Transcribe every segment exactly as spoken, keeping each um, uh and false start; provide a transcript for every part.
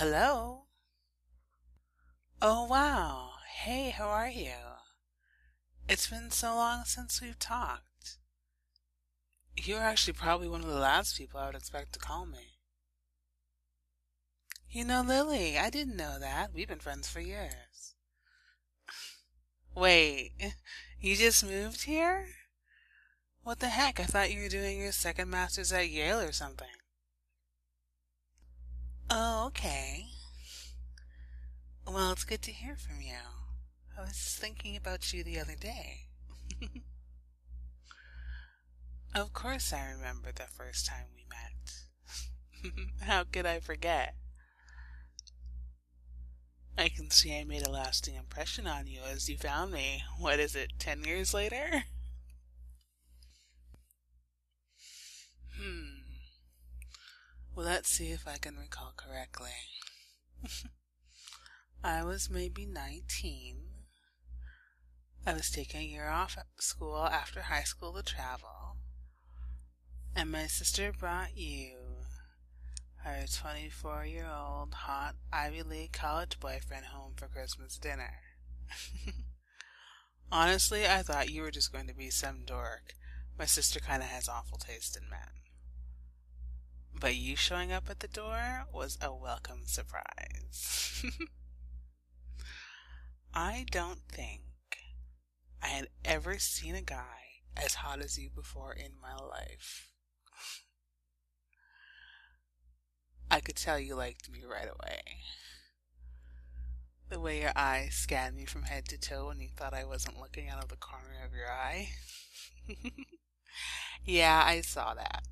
Hello? Oh, wow. Hey, how are you? It's been so long since we've talked. You're actually probably one of the last people I would expect to call me. You know Lily, I didn't know that. We've been friends for years. Wait, you just moved here? What the heck? I thought you were doing your second master's at Yale or something. Oh, okay. Well, it's good to hear from you. I was just thinking about you the other day. Of course I remember the first time we met. How could I forget? I can see I made a lasting impression on you as you found me. What is it, ten years later? Hmm. Well, let's see if I can recall correctly. I was maybe nineteen. I was taking a year off at school after high school to travel. And my sister brought you, her twenty-four-year-old hot Ivy League college boyfriend, home for Christmas dinner. Honestly, I thought you were just going to be some dork. My sister kind of has awful taste in men. But you showing up at the door was a welcome surprise. I don't think I had ever seen a guy as hot as you before in my life. I could tell you liked me right away. The way your eyes scanned me from head to toe when you thought I wasn't looking out of the corner of your eye. Yeah, I saw that.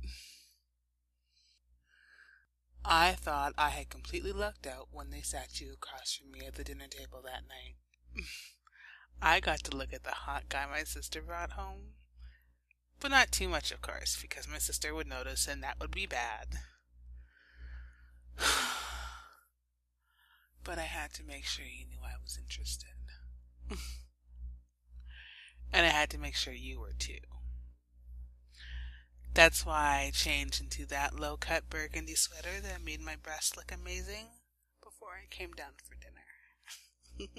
I thought I had completely lucked out when they sat you across from me at the dinner table that night. I got to look at the hot guy my sister brought home. But not too much, of course, because my sister would notice and that would be bad. But I had to make sure you knew I was interested. And I had to make sure you were too. That's why I changed into that low-cut burgundy sweater that made my breasts look amazing before I came down for dinner.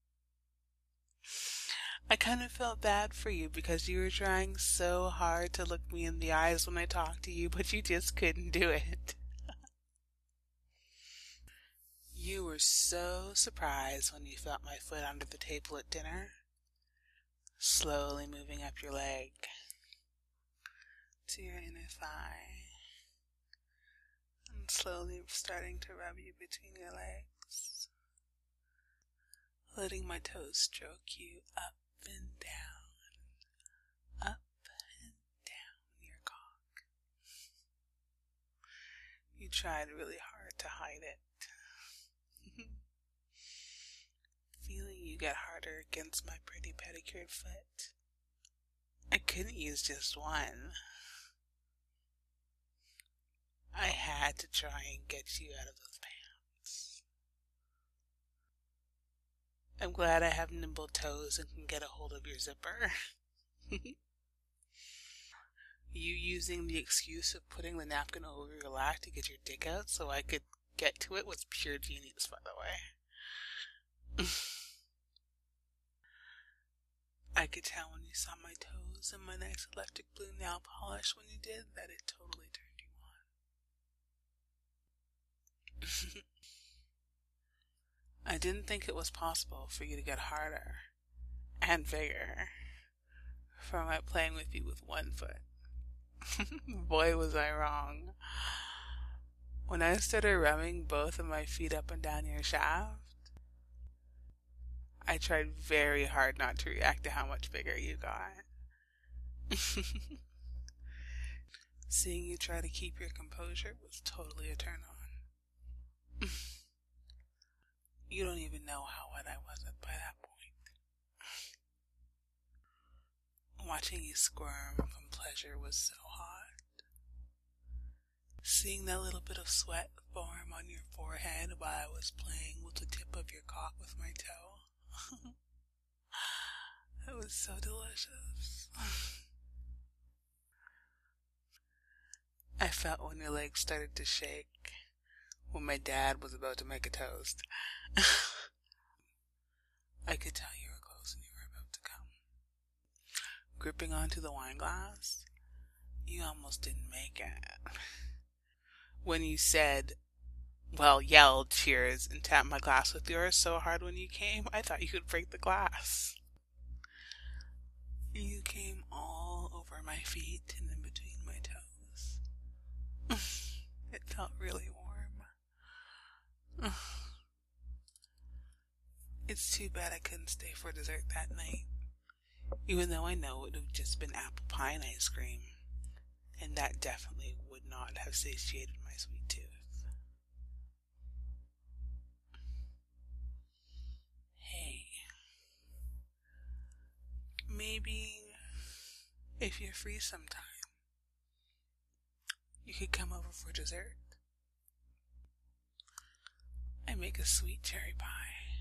I kind of felt bad for you because you were trying so hard to look me in the eyes when I talked to you, but you just couldn't do it. You were so surprised when you felt my foot under the table at dinner, slowly moving up your leg to your inner thigh, and slowly starting to rub you between your legs, letting my toes stroke you up and down, up and down your cock. You tried really hard to hide it. Feeling you get harder against my pretty pedicured foot. I couldn't use just one. I had to try and get you out of those pants. I'm glad I have nimble toes and can get a hold of your zipper. You using the excuse of putting the napkin over your lap to get your dick out so I could get to it was pure genius, by the way. I could tell when you saw my toes and my nice electric blue nail polish when you did that it totally turned you on. I didn't think it was possible for you to get harder and bigger from my playing with you with one foot. Boy, was I wrong. When I started rubbing both of my feet up and down your shaft, I tried very hard not to react to how much bigger you got. Seeing you try to keep your composure was totally a turn on. You don't even know how wet I was by that point. Watching you squirm from pleasure was so hot. Seeing that little bit of sweat form on your forehead while I was playing with the tip of your cock with my toe. It was so delicious. I felt when your legs started to shake, when my dad was about to make a toast. I could tell you were close and you were about to come. Gripping onto the wine glass, you almost didn't make it. When you said, well, yelled cheers and tapped my glass with yours so hard when you came, I thought you could break the glass. You came all over my feet and in between my toes. It felt really warm. It's too bad I couldn't stay for dessert that night, even though I know it would have just been apple pie and ice cream, and that definitely would not have satiated my sweet tooth. Hey, maybe if you're free sometime, you could come over for dessert. I make a sweet cherry pie.